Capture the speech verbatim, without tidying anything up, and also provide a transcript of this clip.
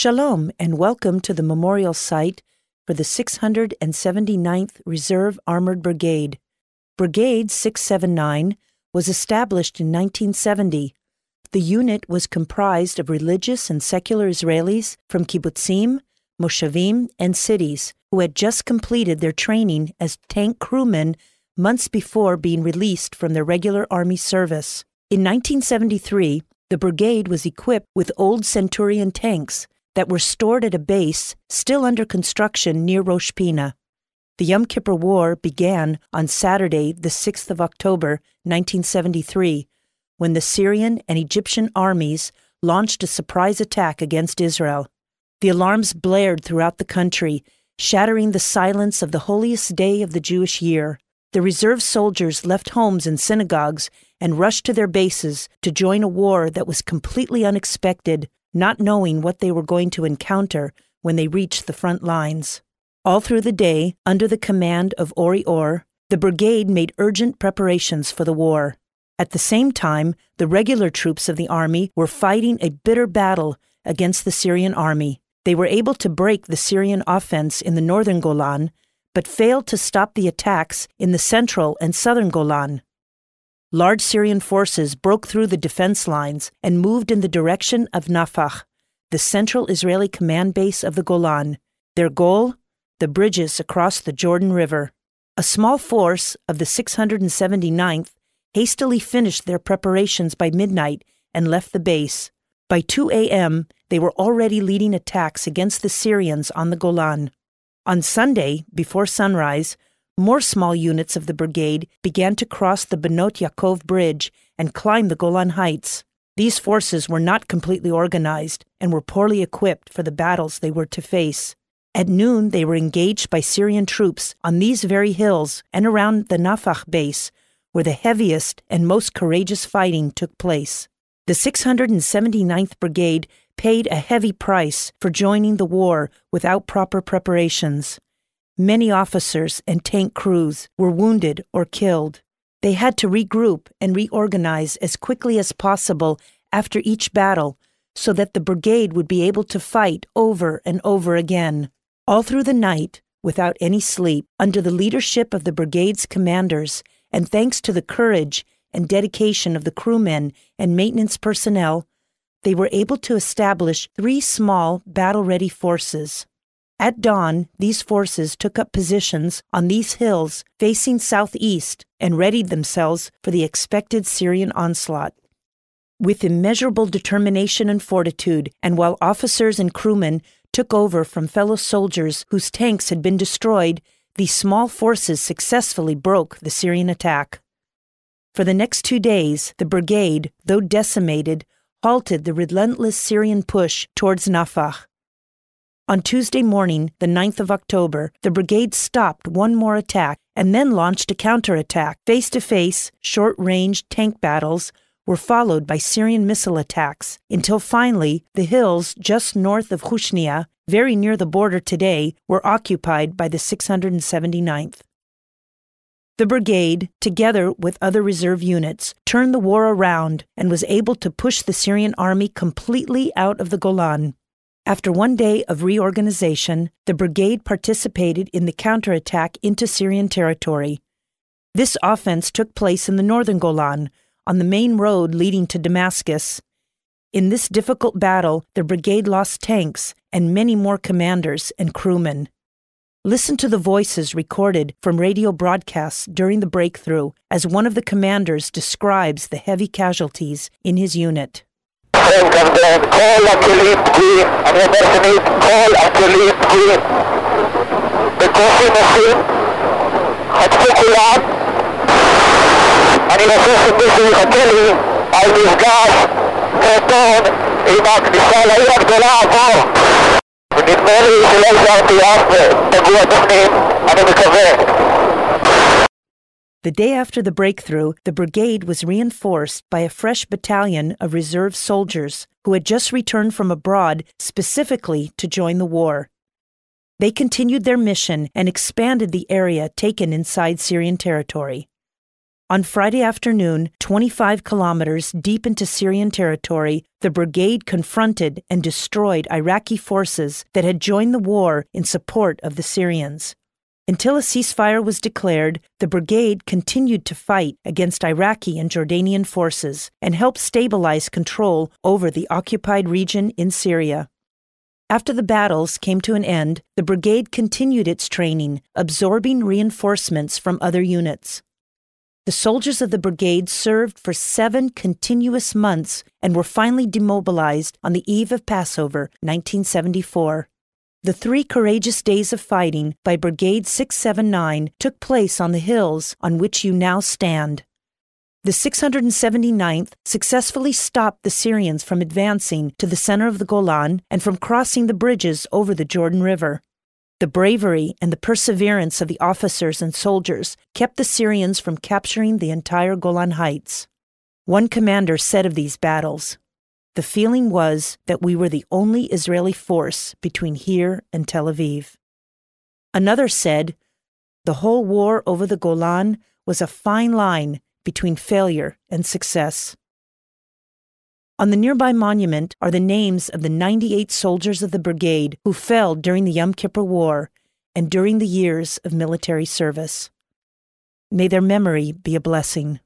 Shalom and welcome to the memorial site for the six hundred seventy-ninth Reserve Armored Brigade. Brigade six seventy-nine was established in nineteen seventy. The unit was comprised of religious and secular Israelis from kibbutzim, moshavim, and cities who had just completed their training as tank crewmen months before being released from their regular army service. In nineteen seventy-three, the brigade was equipped with old Centurion tanks that were stored at a base still under construction near Rosh Pina. The Yom Kippur War began on Saturday, the sixth of October, nineteen seventy-three, when the Syrian and Egyptian armies launched a surprise attack against Israel. The alarms blared throughout the country, shattering the silence of the holiest day of the Jewish year. The reserve soldiers left homes and synagogues and rushed to their bases to join a war that was completely unexpected, not knowing what they were going to encounter when they reached the front lines. All through the day, under the command of Ori Or, the brigade made urgent preparations for the war. At the same time, the regular troops of the army were fighting a bitter battle against the Syrian army. They were able to break the Syrian offense in the northern Golan, but failed to stop the attacks in the central and southern Golan. Large Syrian forces broke through the defense lines and moved in the direction of Nafach, the central Israeli command base of the Golan. Their goal? The bridges across the Jordan River. A small force of the six hundred seventy-ninth hastily finished their preparations by midnight and left the base. By two a.m., they were already leading attacks against the Syrians on the Golan. On Sunday, before sunrise, more small units of the brigade began to cross the Benot Yaakov Bridge and climb the Golan Heights. These forces were not completely organized and were poorly equipped for the battles they were to face. At noon, they were engaged by Syrian troops on these very hills and around the Nafach base, where the heaviest and most courageous fighting took place. The six hundred seventy-ninth Brigade paid a heavy price for joining the war without proper preparations. Many officers and tank crews were wounded or killed. They had to regroup and reorganize as quickly as possible after each battle so that the brigade would be able to fight over and over again. All through the night, without any sleep, under the leadership of the brigade's commanders, and thanks to the courage and dedication of the crewmen and maintenance personnel, they were able to establish three small battle-ready forces. At dawn, these forces took up positions on these hills facing southeast and readied themselves for the expected Syrian onslaught. With immeasurable determination and fortitude, and while officers and crewmen took over from fellow soldiers whose tanks had been destroyed, these small forces successfully broke the Syrian attack. For the next two days, the brigade, though decimated, halted the relentless Syrian push towards Nafach. On Tuesday morning, the ninth of October, the brigade stopped one more attack and then launched a counterattack. Face-to-face, short-range tank battles were followed by Syrian missile attacks until finally the hills just north of Hushnia, very near the border today, were occupied by the six hundred seventy-ninth. The brigade, together with other reserve units, turned the war around and was able to push the Syrian army completely out of the Golan. After one day of reorganization, the brigade participated in the counterattack into Syrian territory. This offense took place in the northern Golan, on the main road leading to Damascus. In this difficult battle, the brigade lost tanks and many more commanders and crewmen. Listen to the voices recorded from radio broadcasts during the breakthrough as one of the commanders describes the heavy casualties in his unit. כל הכלים פגועים, אני אומר תמיד, כל הכלים פגועים. בקושי נוסעים, חטפו כולם. אני רוצה שמישהו יחכה לי על מפגש קטון עם הכניסה לעיר הגדולה עבור. ונדמה לי שלא השארתי אף פגוע בפנים, אני מקווה. The day after the breakthrough, the brigade was reinforced by a fresh battalion of reserve soldiers who had just returned from abroad specifically to join the war. They continued their mission and expanded the area taken inside Syrian territory. On Friday afternoon, twenty-five kilometers deep into Syrian territory, the brigade confronted and destroyed Iraqi forces that had joined the war in support of the Syrians. Until a ceasefire was declared, the brigade continued to fight against Iraqi and Jordanian forces and helped stabilize control over the occupied region in Syria. After the battles came to an end, the brigade continued its training, absorbing reinforcements from other units. The soldiers of the brigade served for seven continuous months and were finally demobilized on the eve of Passover, nineteen seventy-four. The three courageous days of fighting by Brigade six seventy-nine took place on the hills on which you now stand. The six hundred seventy-ninth successfully stopped the Syrians from advancing to the center of the Golan and from crossing the bridges over the Jordan River. The bravery and the perseverance of the officers and soldiers kept the Syrians from capturing the entire Golan Heights. One commander said of these battles, "The feeling was that we were the only Israeli force between here and Tel Aviv." Another said, "The whole war over the Golan was a fine line between failure and success." On the nearby monument are the names of the ninety-eight soldiers of the brigade who fell during the Yom Kippur War and during the years of military service. May their memory be a blessing.